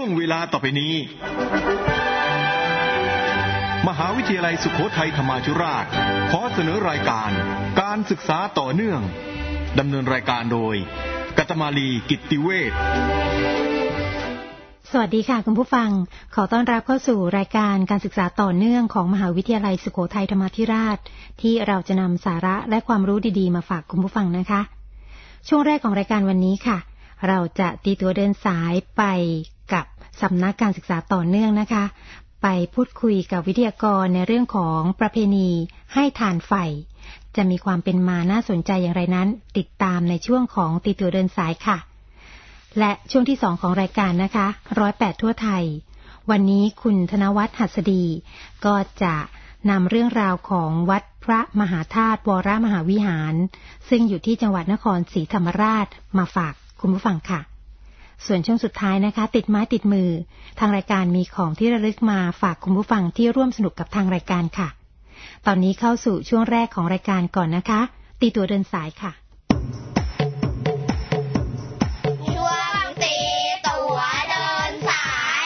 เวลาต่อไปนี้มหาวิทยาลัยสุโขทัยธรรมาธิราชขอเสนอรายการการศึกษาต่อเนื่องดำเนินรายการโดยกัตมาลีกิตติเวชสวัสดีค่ะคุณผู้ฟังขอต้อนรับเข้าสู่รายการการศึกษาต่อเนื่องของมหาวิทยาลัยสุโขทัยธรรมาธิราชที่เราจะนำสาระและความรู้ดีๆมาฝากคุณผู้ฟังนะคะช่วงแรกของรายการวันนี้ค่ะเราจะตีตัวเดินสายไปกับสำนักการศึกษาต่อเนื่องนะคะไปพูดคุยกับวิทยากรในเรื่องของประเพณีให้ทานไฟจะมีความเป็นมาน่าสนใจอย่างไรนั้นติดตามในช่วงของตีตัวเดินสายค่ะและช่วงที่2ของรายการนะคะ108ทั่วไทยวันนี้คุณธนวัฒน์หัสดีก็จะนำเรื่องราวของวัดพระมหาธาตุวรมหาวิหารซึ่งอยู่ที่จังหวัดนครศรีธรรมราชมาฝากคุณผู้ฟังค่ะส่วนช่วงสุดท้ายนะคะติดไม้ติดมือทางรายการมีของที่ระลึกมาฝากคุณผู้ฟังที่ร่วมสนุกกับทางรายการค่ะตอนนี้เข้าสู่ช่วงแรกของรายการก่อนนะคะตีตัวเดินสายค่ะช่วงตีตัวเดินสาย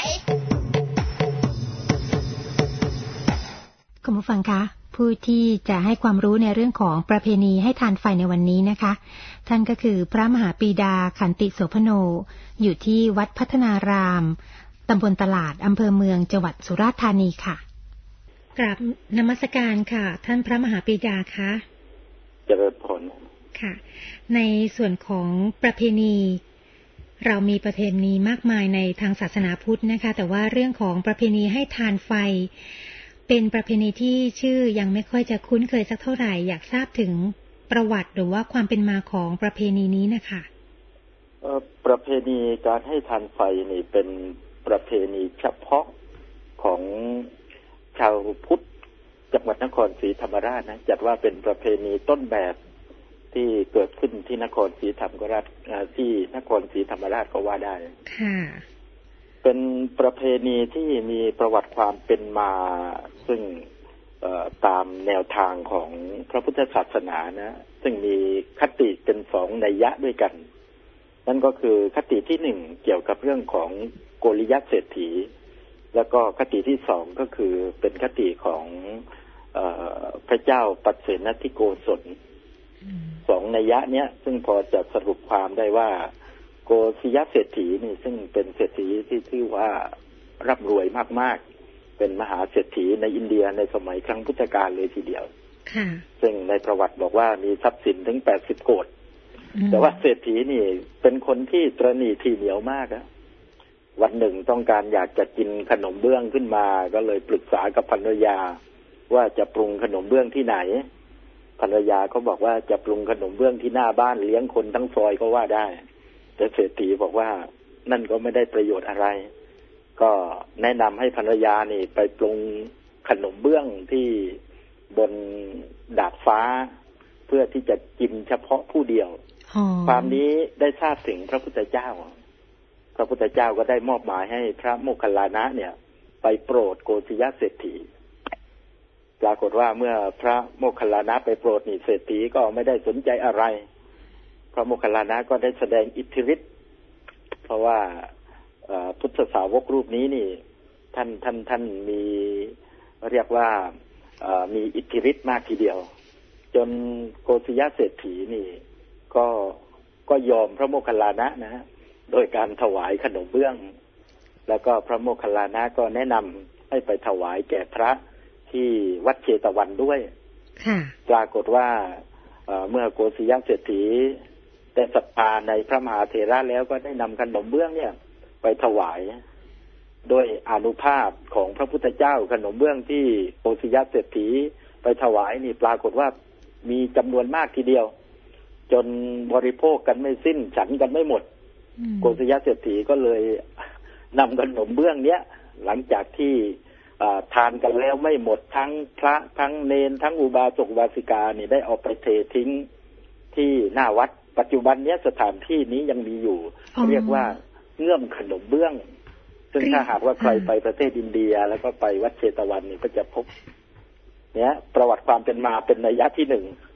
คุณผู้ฟังคะผู้ที่จะให้ความรู้ในเรื่องของประเพณีให้ทานไฟในวันนี้นะคะท่านก็คือพระมหาปรีดาขันติโสภโนอยู่ที่วัดพัฒนารามตำบลตลาดอำเภอเมืองจังหวัดสุราษฎร์ธานีค่ะกราบนมัสการค่ะท่านพระมหาปรีดาคะเจริญพรค่ะในส่วนของประเพณีเรามีประเพณีมากมายในทางศาสนาพุทธนะคะแต่ว่าเรื่องของประเพณีให้ทานไฟเป็นประเพณีที่ชื่อยังไม่ค่อยจะคุ้นเคยสักเท่าไหร่อยากทราบถึงประวัติหรือว่าความเป็นมาของประเพณีนี้นะคะประเพณีการให้ทานไฟนี่เป็นประเพณีเฉพาะของชาวพุทธจังหวัดนครศรีธรรมราชนะจัดว่าเป็นประเพณีต้นแบบที่เกิดขึ้นที่นครศรีธรรมราชก็ว่าได้ค่ะเป็นประเพณีที่มีประวัติความเป็นมาซึ่งตามแนวทางของพระพุทธศาสนานะซึ่งมีคติเป็น2นัยยะด้วยกันนั่นก็คือคติที่1เกี่ยวกับเรื่องของโกริยเศรษฐีแล้วก็คติที่2ก็คือเป็นคติของพระเจ้าปัสเสนทิโกศล2นัยยะเนี้ยซึ่งพอจะสรุปความได้ว่าโกริยเศรษฐีนี่ซึ่งเป็นเศรษฐีที่ชื่อว่าร่ำรวยมากๆเป็นมหาเศรษฐีในอินเดียในสมัยครั้งพุทธกาลเลยทีเดียวซึ่งในประวัติบอกว่ามีทรัพย์สินถึง80 โกฏแต่ว่าเศรษฐีนี่เป็นคนที่ตระหนี่ทีเหนียวมากนะวันหนึ่งต้องการอยากจะกินขนมเบื้องขึ้นมาก็เลยปรึกษากับภรรยาว่าจะปรุงขนมเบื้องที่ไหนภรรยาเขาบอกว่าจะปรุงขนมเบื้องที่หน้าบ้านเลี้ยงคนทั้งซอยก็ว่าได้แต่เศรษฐีบอกว่านั่นก็ไม่ได้ประโยชน์อะไรก็แนะนำให้ภรรยานี่ไปปรุงขนมเบื้องที่บนดาดฟ้าเพื่อที่จะกินเฉพาะผู้เดียวความนี้ได้ทราบถึงพระพุทธเจ้าก็ได้มอบหมายให้พระโมคคัลลานะเนี่ยไปโปรดโกศิยเศรษฐีปรากฏว่าเมื่อพระโมคคัลลานะไปโปรดนี่เศรษฐีก็ไม่ได้สนใจอะไรพระโมคคัลลานะก็ได้แสดงอิทธิฤทธิ์เพราะว่าพุทธสาวกรูปนี้นี่ท่านมีเรียกว่ามีอิทธิฤทธิ์มากทีเดียวจนโกศิยเศรษฐีนี่ก็ยอมพระโมคคัลลานะนะโดยการถวายขนมเบื้องแล้วก็พระโมคคัลลานะก็แนะนำให้ไปถวายแก่พระที่วัดเชตวันด้วยปรากฏว่าเมื่อโกศิยเศรษฐีได้ศรัทธาในพระมหาเถระแล้วก็ได้นำขนมเบื้องเนี่ยไปถวายโดยอานุภาพของพระพุทธเจ้าขนมเบื้องที่โกศิยเศรษฐีไปถวายนี่ปรากฏว่ามีจำนวนมากทีเดียวจนบริโภคกันไม่สิ้นฉันกันไม่หมดโกศิยเศรษฐีก็เลยนำขนมเบื้องเนี้ยหลังจากที่ทานกันแล้วไม่หมดทั้งพระทั้งเณรทั้งอุบาสกอุบาสิกานี่ได้เอาไปเททิ้งที่หน้าวัดปัจจุบันนี้สถานที่นี้ยังมีอยู่เรียกว่าเงื่อมขนมเบื้องซึ่งถ้าหากว่าใครไปประเทศอินเดียแล้วก็ไปวัดเชตวันนี่ก็จะพบเนี่ยประวัติความเป็นมาเป็นนัยยะที่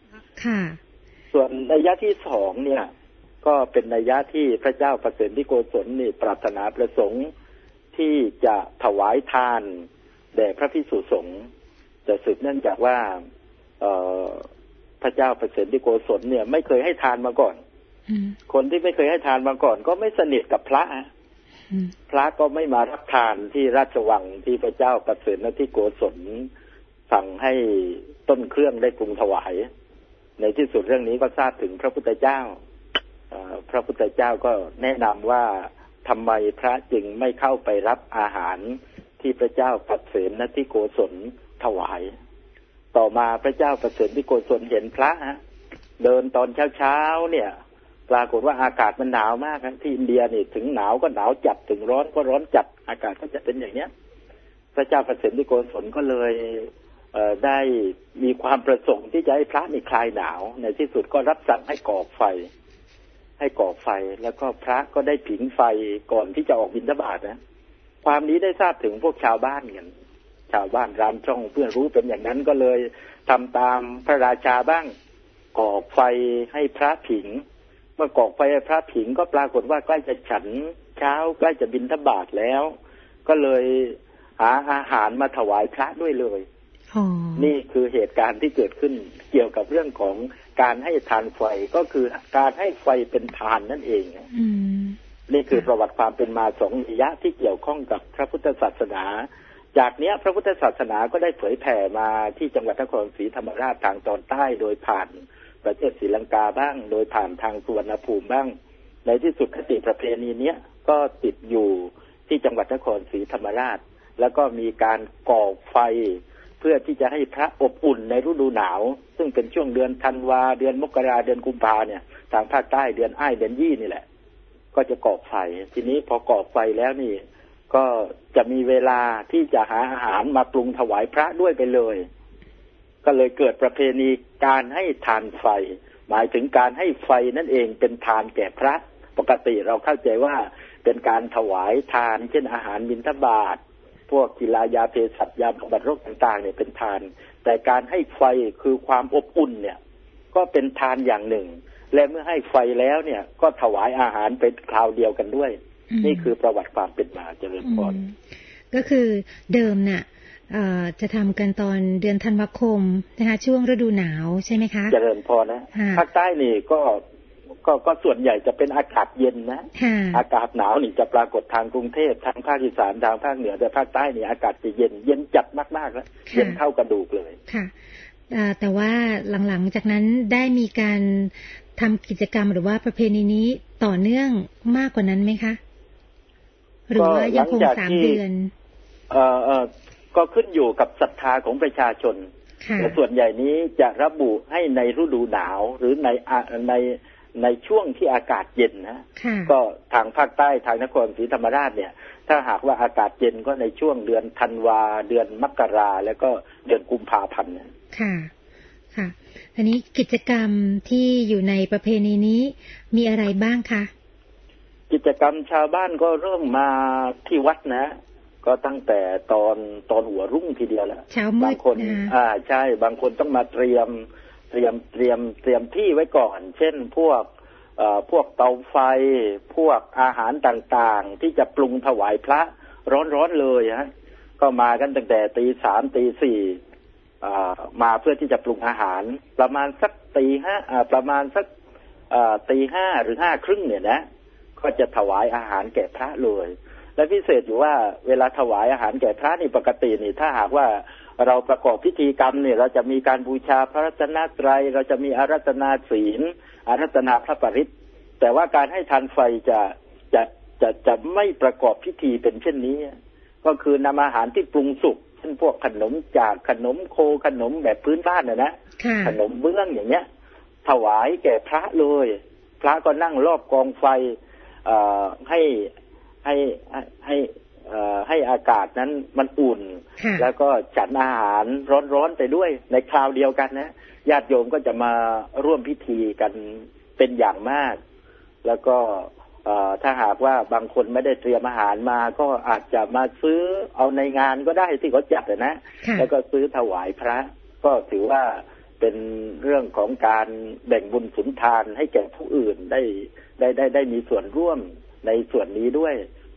1ส่วนนัยยะที่2เนี่ยก็เป็นนัยยะที่พระเจ้าปัสเสนทิโกศลนี่ปรารถนาประสงค์ที่จะถวายทานแด่พระภิกษุสงฆ์แต่สืบเนื่องจากว่าพระเจ้าประเสริฐที่โกศลเนี่ยไม่เคยให้ทานมาก่อนคนที่ไม่เคยให้ทานมาก่อนก็ไม่สนิทกับพระพระก็ไม่มารับทานที่ราชวังที่พระเจ้าประเสริฐที่โกศลสั่งให้ต้นเครื่องได้ปรุงถวายในที่สุดเรื่องนี้ก็ทราบถึงพระพุทธเจ้าพระพุทธเจ้าก็แนะนำว่าทำไมพระจึงไม่เข้าไปรับอาหารที่พระเจ้าประเสริฐที่โกศลถวายต่อมาพระเจ้าประเสริฐที่โกศลเห็นพระเดินตอนเช้าเนี่ยปรากฏว่าอากาศมันหนาวมากที่อินเดียนี่ถึงหนาวก็หนาวจัดถึงร้อนก็ร้อนจัดอากาศก็จะเป็นอย่างเนี้ยพระเจ้าประเสริฐที่โกศลก็เลยได้มีความประสงค์ที่จะให้พระนี่คลายหนาวในที่สุดก็รับสั่งให้ก่อไฟแล้วก็พระก็ได้ผิงไฟก่อนที่จะออกบิณฑบาตนะความนี้ได้ทราบถึงพวกชาวบ้านกันชาวบ้านรามช่องเพื่อนรู้เป็นอย่างนั้นก็เลยทำตามพระราชาบ้างก่อไฟให้พระผิงเมื่อก่อไฟให้พระผิงก็ปรากฏว่าใกล้จะฉันเช้าใกล้จะบิณฑบาตแล้วก็เลยหาอาหารมาถวายพระด้วยเลยนี่คือเหตุการณ์ที่เกิดขึ้นเกี่ยวกับเรื่องของการให้ทานไฟก็คือการให้ไฟเป็นทานนั่นเองนี่คือประวัติความเป็นมาสองนัยยะที่เกี่ยวข้องกับพระพุทธศาสนาจากนี้พระพุทธศาสนาก็ได้เผยแผ่มาที่จังหวัดนครศรีธรรมราชทางตอนใต้โดยผ่านประเทศศรีลังกาบ้างโดยผ่านทางสุวรรณภูมิบ้างในที่สุดคติประเพณีนี้ก็ติดอยู่ที่จังหวัดนครศรีธรรมราชแล้วก็มีการก่อไฟเพื่อที่จะให้พระอบอุ่นในฤดูหนาวซึ่งเป็นช่วงเดือนธันวาเดือนมกราเดือนกุมภาเนี่ยทางภาคใต้เดือนอ้ายเดือนยี่นี่แหละก็จะก่อไฟทีนี้พอก่อไฟแล้วนี่ก็จะมีเวลาที่จะหาอาหารมาปรุงถวายพระด้วยไปเลยก็เลยเกิดประเพณีการให้ทานไฟหมายถึงการให้ไฟนั่นเองเป็นทานแก่พระปกติเราเข้าใจว่าเป็นการถวายทานเช่นอาหารบิณฑบาตพวกกีฬายาเภสัชยาบำบัดโรคต่างๆเนี่ยเป็นทานแต่การให้ไฟคือความอบอุ่นเนี่ยก็เป็นทานอย่างหนึ่งและเมื่อให้ไฟแล้วเนี่ยก็ถวายอาหารเป็นคราวเดียวกันด้วยนี่คือประวัติความเป็นมาเจริญพรก็คือเดิมเนี่ยจะทำกันตอนเดือนธันวาคมนะคะช่วงฤดูหนาวใช่ไหมคะเจริญพรนะภาคใต้นี่ก็ส่วนใหญ่จะเป็นอากาศเย็นนะอากาศหนาวนี่จะปรากฏทางกรุงเทพทางภาคอีสานทางภาคเหนือแต่ภาคใต้นี่อากาศจะเย็นจัดมากๆแล้วเย็นเข้ากระดูกเลยค่ะแต่ว่าหลังๆจากนั้นได้มีการทำกิจกรรมหรือว่าประเพณีนี้ต่อเนื่องมากกว่านั้นไหมคะหรือว่ายังคง3 เดือนก็ขึ้นอยู่กับศรัทธาของประชาชนแต่ส่วนใหญ่นี้จะระบุให้ในฤดูหนาวหรือในช่วงที่อากาศเย็นนะก็ทางภาคใต้ทางนครศรีธรรมราชเนี่ยถ้าหากว่าอากาศเย็นก็ในช่วงเดือนธันวาเดือนมกราแล้วก็เดือนกุมภาพันธ์ค่ะอันนี้กิจกรรมที่อยู่ในประเพณีนี้มีอะไรบ้างคะกิจกรรมชาวบ้านก็เริ่มมาที่วัดนะก็ตั้งแต่ตอนหัวรุ่งทีเดียวแล้วบางคนใช่บางคนต้องมาเตรียมที่ไว้ก่อนเช่นพวกเตาไฟพวกอาหารต่างๆที่จะปรุงถวายพระร้อนๆเลยฮะก็มากันตั้งแต่ตี 3 ตี 4มาเพื่อที่จะปรุงอาหารประมาณสักตี 5ประมาณสักตี 5หรือ 5:30เนี่ยนะก็จะถวายอาหารแก่พระเลยและพิเศษอยู่ว่าเวลาถวายอาหารแก่พระนี่ปกตินี่ถ้าหากว่าเราประกอบพิธีกรรมเนี่ยเราจะมีการบูชาพระรัตนตรัยเราจะมีอาราธนาศีลอาราธนาพระปริตรแต่ว่าการให้ทานไฟจะไม่ประกอบพิธีเป็นเช่นนี้ก็คือนำอาหารที่ปรุงสุกเช่นพวกขนมจากขนมโคขนมแบบพื้นบ้านนะขนมเบื้องอย่างเงี้ยถวายแก่พระเลยพระก็นั่งรอบกองไฟให้อากาศนั้นมันอุ่นแล้วก็จัดอาหารร้อนๆไปด้วยในคราวเดียวกันนะญาติโยมก็จะมาร่วมพิธีกันเป็นอย่างมากแล้วก็ถ้าหากว่าบางคนไม่ได้เตรียมอาหารมาก็อาจจะมาซื้อเอาในงานก็ได้ที่เขาจัดนะแล้วก็ซื้อถวายพระก็ถือว่าเป็นเรื่องของการแบ่งบุญสุนทานให้แก่ผู้อื่นได้มีส่วนร่วมในส่วนนี้ด้วย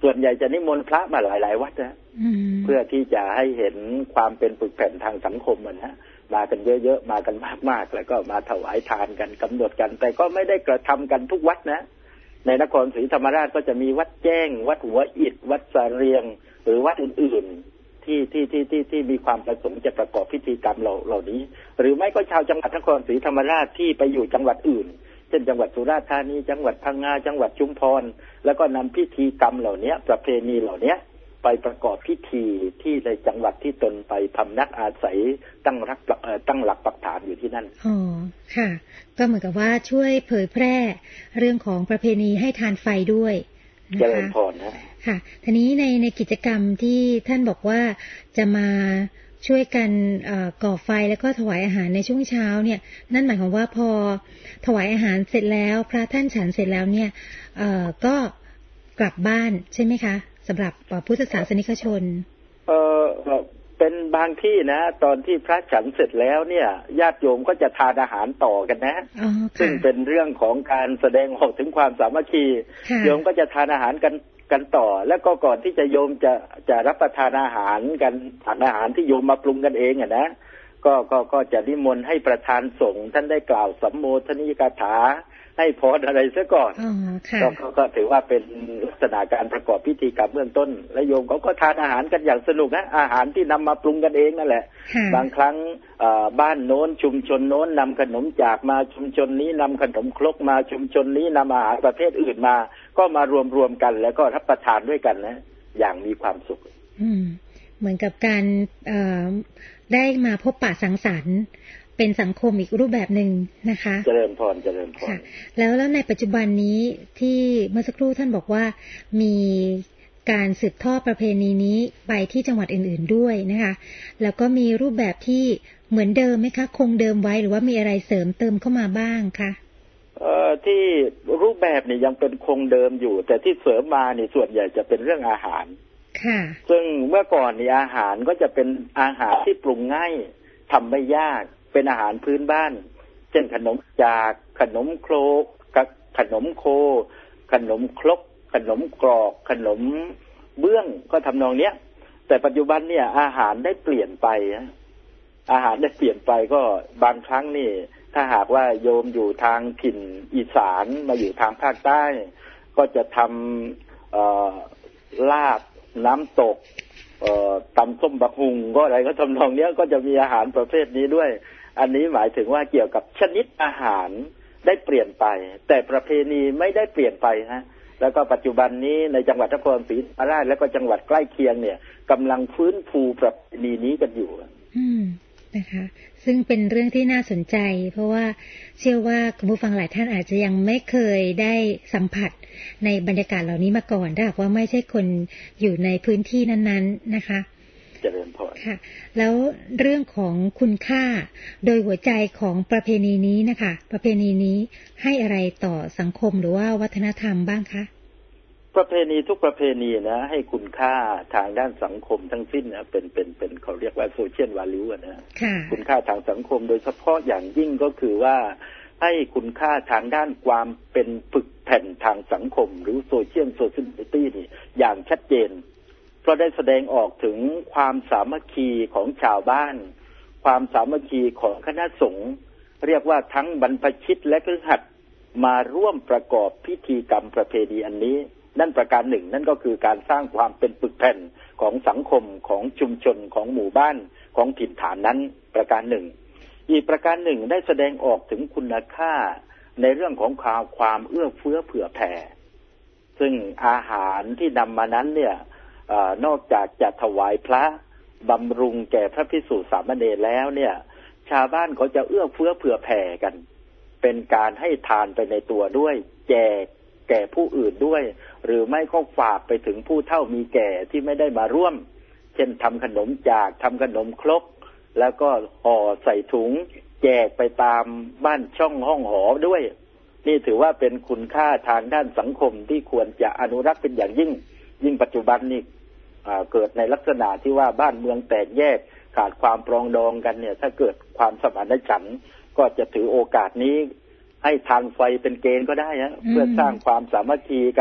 ส่วนใหญ่จะนิมนต์พระมาหลายๆวัดนะเพื่อที่จะให้เห็นความเป็นปึกแผ่นทางสังคมนะมากันเยอะๆมากันมากๆแล้วก็มาถวายทานกันกำหนดกันแต่ก็ไม่ได้กระทำกันทุกวัดนะในนครศรีธรรมราชก็จะมีวัดแจ้งวัดหัวอิฐวัดสาเรียงหรือวัดอื่นๆที่มีความประสงค์จะประกอบพิธีกรรมเหล่านี้หรือไม่ก็ชาวจังหวัดนครศรีธรรมราชที่ไปอยู่จังหวัดอื่นเช่นจังหวัดสุราษฎร์ธานีจังหวัดพังงาจังหวัดชุมพรแล้วก็นำพิธีกรรมเหล่านี้ประเพณีเหล่านี้ไปประกอบพิธีที่ในจังหวัดที่ตนไปพำนักอาศัยตั้งหลักปักฐานอยู่ที่นั่นอ๋อค่ะก็เหมือนกับว่าช่วยเผยแพร่เรื่องของประเพณีให้ทานไฟด้วยนะคะเจริญพรนะค่ะทีนี้ในกิจกรรมที่ท่านบอกว่าจะมาช่วยกันก่อไฟแล้วก็ถวายอาหารในช่วงเช้าเนี่ยนั่นหมายความว่าพอถวายอาหารเสร็จแล้วพระท่านฉันเสร็จแล้วเนี่ยก็กลับบ้านใช่ไหมคะสำหรับพุทธศาสนิกชนเป็นบางที่นะตอนที่พระฉันเสร็จแล้วเนี่ยญาติโยมก็จะทานอาหารต่อกันนะซึ่งเป็นเรื่องของการแสดงออกถึงความสามัคคีโยมก็จะทานอาหารกันต่อแล้วก็ก่อนที่จะโยมจะรับประทานอาหารกันอาหารที่โยมมาปรุงกันเองอ่ะนะก็จะนิมนต์ให้ประธานสงฆ์ท่านได้กล่าวสัมโมทนิกถาให้พรอะไรซะก่อนก็ถือว่าเป็นลักษณะการประกอบพิธีกรรมเบื้องต้นและโยมเขาก็ทานอาหารกันอย่างสนุกนะอาหารที่นำมาปรุงกันเองนั่นแหละบางครั้งบ้านโน้นชุมชนโน้นนำขนมจากมาชุมชนนี้นำขนมครกมาชุมชนนี้นำอาหารประเภทอื่นมาก็มารวมกันแล้วก็รับประทานด้วยกันนะอย่างมีความสุขเหมือนกับการได้มาพบปะสังสรรค์เป็นสังคมอีกรูปแบบหนึ่งนะคะเจริญพรค่ะแล้วในปัจจุบันนี้ที่เมื่อสักครู่ท่านบอกว่ามีการสืบทอดประเพณีนี้ไปที่จังหวัดอื่นๆด้วยนะคะแล้วก็มีรูปแบบที่เหมือนเดิมไหมคะคงเดิมไว้หรือว่ามีอะไรเสริมเติมเข้ามาบ้างคะที่รูปแบบนี่ยังเป็นคงเดิมอยู่แต่ที่เสริมมานี่ส่วนใหญ่จะเป็นเรื่องอาหารค่ะซึ่งเมื่อก่อนนี่อาหารก็จะเป็นอาหารที่ปรุงง่ายทำไม่ยากเป็นอาหารพื้นบ้านเช่นขนมจากขนมโครกขนมโคขนมครกขนมกรอกขนมเบื้องก็ทำนองเนี้ยแต่ปัจจุบันเนี่ยอาหารได้เปลี่ยนไปอาหารได้เปลี่ยนไปก็บางครั้งนี่ถ้าหากว่าโยมอยู่ทางถิ่นอีสานมาอยู่ทางภาคใต้ก็จะทำลาบน้ำตกตำส้มบักหุ่งก็อะไรก็ทำนองเนี้ยก็จะมีอาหารประเภทนี้ด้วยอันนี้หมายถึงว่าเกี่ยวกับชนิดอาหารได้เปลี่ยนไปแต่ประเพณีไม่ได้เปลี่ยนไปฮะแล้วก็ปัจจุบันนี้ในจังหวัดนครศรีธรรมราชและก็จังหวัดใกล้เคียงเนี่ยกำลังฟื้นฟูประเพณีนี้กันอยู่นะคะซึ่งเป็นเรื่องที่น่าสนใจเพราะว่าเชื่อว่าคุณผู้ฟังหลายท่านอาจจะยังไม่เคยได้สัมผัสในบรรยากาศเหล่านี้มาก่อนถ้าหากว่าไม่ใช่คนอยู่ในพื้นที่นั้นๆนะคะเจริญพรค่ะแล้วเรื่องของคุณค่าโดยหัวใจของประเพณีนี้นะคะประเพณีนี้ให้อะไรต่อสังคมหรือว่าวัฒนธรรมบ้างคะประเพณีทุกประเพณีนะให้คุณค่าทางด้านสังคมทั้งสิ้นนะเป็นเขาเรียกว่าโซเชียลวาลูนะคุณค่าทางสังคมโดยเฉพาะอย่างยิ่งก็คือว่าให้คุณค่าทางด้านความเป็นปึกแผ่นทางสังคมหรือโซเชียลนี่อย่างชัดเจนเพราะได้แสดงออกถึงความสามัคคีของชาวบ้านความสามัคคีของคณะสงฆ์เรียกว่าทั้งบรรพชิตและคฤหัสถ์มาร่วมประกอบพิธีกรรมประเพณีอันนี้นั่นประการหนึ่งนั่นก็คือการสร้างความเป็นปึกแผ่นของสังคมของชุมชนของหมู่บ้านของถิ่นฐานนั้นประการหนึ่งอีกประการหนึ่งได้แสดงออกถึงคุณค่าในเรื่องของความเอื้อเฟื้อเผื่อแผ่ซึ่งอาหารที่นำมานั้นเนี่ยนอกจากจะถวายพระบำรุงแก่พระภิกษุสามเณรแล้วเนี่ยชาวบ้านเขาจะเอื้อเฟื้อเผื่อแผ่กันเป็นการให้ทานไปในตัวด้วยแจกแก่ผู้อื่นด้วยหรือไม่ก็ฝากไปถึงผู้เฒ่ามีแก่ที่ไม่ได้มาร่วมเช่นทำขนมจากทำขนมครกแล้วก็ห่อใส่ถุงแจกไปตามบ้านช่องห้องหอด้วยนี่ถือว่าเป็นคุณค่าทางด้านสังคมที่ควรจะอนุรักษ์เป็นอย่างยิ่งปัจจุบันนี้เกิดในลักษณะที่ว่าบ้านเมืองแตกแยกขาดความปรองดองกันเนี่ยถ้าเกิดความสมานฉันท์ก็จะถือโอกาสนี้ให้ทานไฟเป็นเกณฑ์ก็ได้นะเพื่อสร้างความสามัคคีกัน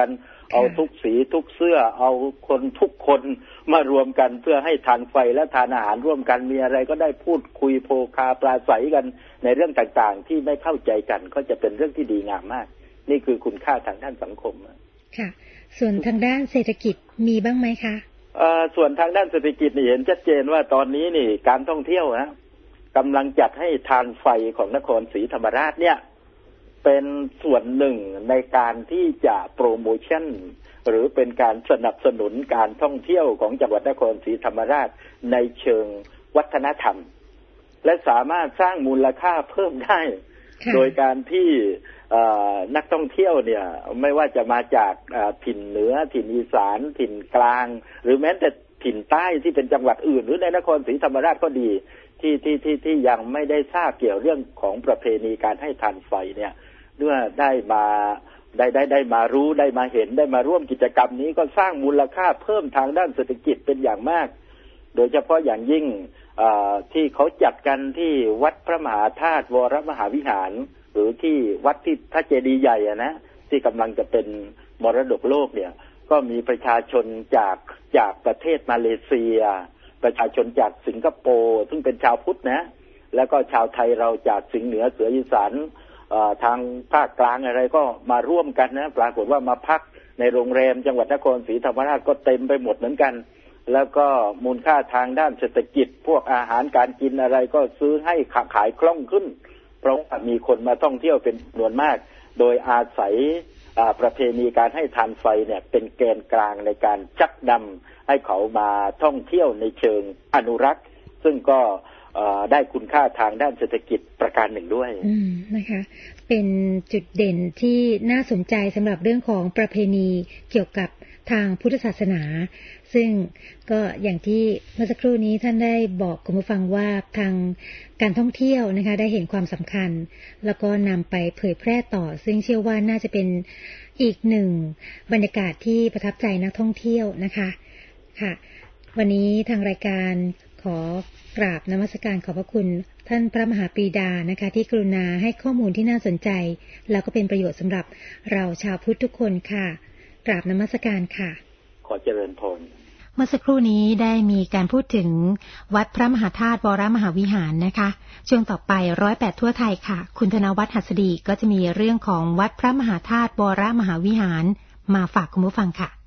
เอาทุกสีทุกเสื้อเอาคนทุกคนมารวมกันเพื่อให้ทานไฟและทานอาหารร่วมกันมีอะไรก็ได้พูดคุยโภคาปราศัยกันในเรื่องต่างๆที่ไม่เข้าใจกันก็จะเป็นเรื่องที่ดีงามมากนี่คือคุณค่าทางด้านสังคมค่ะส่วนทางด้านเศรษฐกิจมีบ้างไหมคะส่วนทางด้านเศรษฐกิจนี่เห็นชัดเจนว่าตอนนี้นี่การท่องเที่ยวนะกำลังจัดให้ทานไฟของนครศรีธรรมราชเนี่ยเป็นส่วนหนึ่งในการที่จะโปรโมชั่นหรือเป็นการสนับสนุนการท่องเที่ยวของจังหวัดนครศรีธรรมราชในเชิงวัฒนธรรมและสามารถสร้างมูลค่าเพิ่มได้โดยการที่นักท่องเที่ยวเนี่ยไม่ว่าจะมาจากถิ่นเหนือถิ่นอีสานถิ่นกลางหรือแม้แต่ถิ่นใต้ที่เป็นจังหวัดอื่นหรือในนครศรีธรรมราชก็ดีที่ยังไม่ได้ทราบเกี่ยวเรื่องของประเพณีการให้ทานไฟเนี่ยเมื่อได้มารู้ได้มาเห็นได้มาร่วมกิจกรรมนี้ก็สร้างมูลค่าเพิ่มทางด้านเศรษฐกิจเป็นอย่างมากโดยเฉพาะอย่างยิ่งที่เขาจัดกันที่วัดพระมหาธาตุวรมหาวิหารหรือที่วัดที่พระเจดีย์ใหญ่นะที่กำลังจะเป็นมรดกโลกเนี่ยก็มีประชาชนจากประเทศมาเลเซียประชาชนจากสิงคโปร์ซึ่งเป็นชาวพุทธนะแล้วก็ชาวไทยเราจากสิงห์เหนือเสืออีสานทางภาคกลางอะไรก็มาร่วมกันนะปรากฏว่ามาพักในโรงแรมจังหวัดนครศรีธรรมราชก็เต็มไปหมดเหมือนกันแล้วก็มูลค่าทางด้านเศรษฐกิจพวกอาหารการกินอะไรก็ซื้อให้ขายคล่องขึ้นเพราะว่ามีคนมาท่องเที่ยวเป็นจำนวนมากโดยอาศัยประเพณีการให้ทานไฟเนี่ยเป็นแกนกลางในการชักนำให้เขามาท่องเที่ยวในเชิงอนุรักษ์ซึ่งก็ได้คุณค่าทางด้านเศรษฐกิจประการหนึ่งด้วยนะคะเป็นจุดเด่นที่น่าสนใจสำหรับเรื่องของประเพณีเกี่ยวกับทางพุทธศาสนาซึ่งก็อย่างที่เมื่อสักครู่นี้ท่านได้บอกคุณผู้ฟังว่าทางการท่องเที่ยวนะคะได้เห็นความสำคัญแล้วก็นำไปเผยแพร่ต่อซึ่งเชื่อว่าน่าจะเป็นอีกหนึ่งบรรยากาศที่ประทับใจนักท่องเที่ยวนะคะค่ะวันนี้ทางรายการขอกราบนมัสการขอบพระคุณท่านพระมหาปรีดานะคะที่กรุณาให้ข้อมูลที่น่าสนใจแล้วก็เป็นประโยชน์สำหรับเราชาวพุทธทุกคนค่ะกราบนมัสการค่ะขอเจริญพรเมื่อสักครู่นี้ได้มีการพูดถึงวัดพระมหาธาตุวรมหาวิหารนะคะช่วงต่อไป108ทั่วไทยค่ะคุณธนวัฒน์หัสดีก็จะมีเรื่องของวัดพระมหาธาตุวรมหาวิหารมาฝากคุณผู้ฟังค่ะ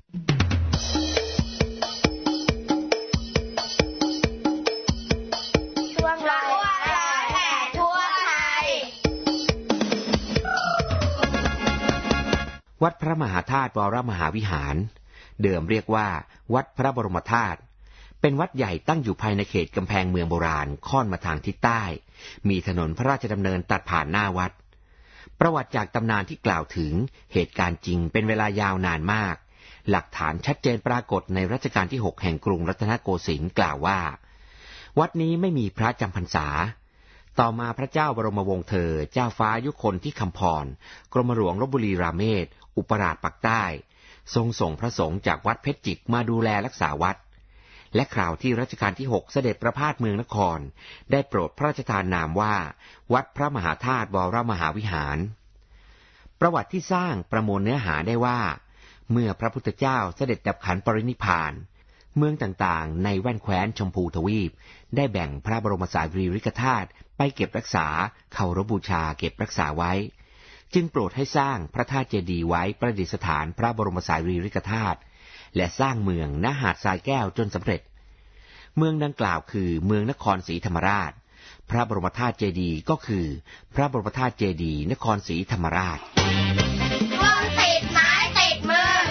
วัดพระมหาธาตุวรมหาวิหารเดิมเรียกว่าวัดพระบรมธาตุเป็นวัดใหญ่ตั้งอยู่ภายในเขตกำแพงเมืองโบราณค่อนมาทางทิศใต้มีถนนพระราชดำเนินตัดผ่านหน้าวัดประวัติจากตำนานที่กล่าวถึงเหตุการณ์จริงเป็นเวลายาวนานมากหลักฐานชัดเจนปรากฏในรัชกาลที่6แห่งกรุงรัตนโกสินทร์กล่าวว่าวัดนี้ไม่มีพระจำพรรษาต่อมาพระเจ้าบรมวงศ์เธอเจ้าฟ้ายุคนที่คำพรกรมหลวงลพบุรีราเมศอุปราชปักใต้ทรงส่งพระสงฆ์จากวัดเพชรจิกมาดูแลรักษาวัดและคราวที่รัชกาลที่6เสด็จประพาสเมืองนครได้โปรดพระราชทานนามว่าวัดพระมหาธาตุวรมหาวิหารประวัติที่สร้างประมวลเนื้อหาได้ว่าเมื่อพระพุทธเจ้าเสด็จดับขันปรินิพพานเมืองต่างๆในแว่นแคว้นชมพูทวีปได้แบ่งพระบรมสารีริกธาตุไปเก็บรักษาเคารพบูชาเก็บรักษาไว้จึงโปรดให้สร้างพระธาตุเจดีย์ไว้ประดิษฐานพระบรมสารีริกธาตุและสร้างเมืองณหาดทรายแก้วจนสำเร็จเมืองดังกล่าวคือเมืองนครศรีธรรมราชพระบรมธาตุเจดีย์ก็คือพระบรมธาตุเจดีย์นครศรีธรรมราชติดไม้ติดมือ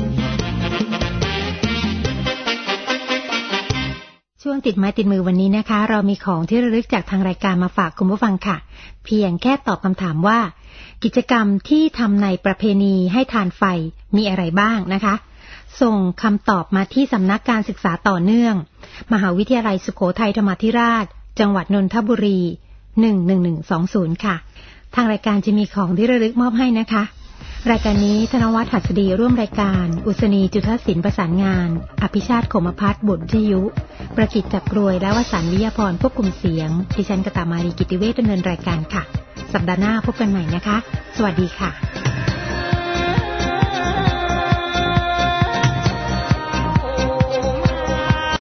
ช่วงติดไม้ติดมือวันนี้นะคะเรามีของที่ระลึกจากทางรายการมาฝากคุณผู้ฟังค่ะเพียงแค่ตอบคำถามว่ากิจกรรมที่ทำในประเพณีให้ทานไฟมีอะไรบ้างนะคะส่งคำตอบมาที่สำนักการศึกษาต่อเนื่องมหาวิทยาลัยสุโขทัยธรรมาธิราชจังหวัดนนทบุรี11120ค่ะทางรายการจะมีของที่ระลึกมอบให้นะคะรายการนี้ธนวัฒน์หัสดีร่วมรายการอุศนีจุฑศิลป์ประสานงานอภิชาติขมภัทรบุตรวิทยุประกิตจับกรวยและวสันต์วิยาพรควบคุมเสียงดิฉันกตมารีกิติเวชดำเนินรายการค่ะสัปดาห์หน้าพบกันใหม่นะคะสวัสดีค่ะ